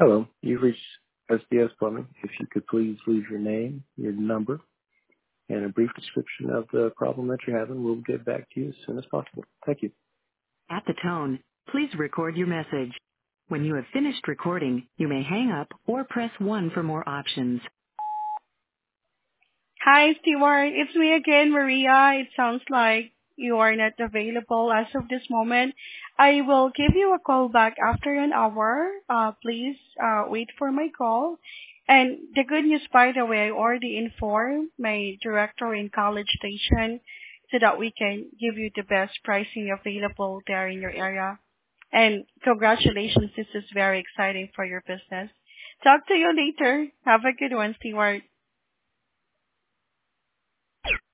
Hello, you've reached SDS Plumbing. If you could please leave your name, your number, and a brief description of the problem that you're having, we'll get back to you as soon as possible. Thank you. At the tone, please record your message. When you have finished recording, you may hang up or press 1 for more options. Hi, Stewart. It's me again, Maria. It sounds like you are not available as of this moment. I will give you a call back after an hour. Please wait for my call. And the good news, by the way, I already informed my director in College Station so that we can give you the best pricing available there in your area. And congratulations, this is very exciting for your business. Talk to you later. Have a good one, Stewart.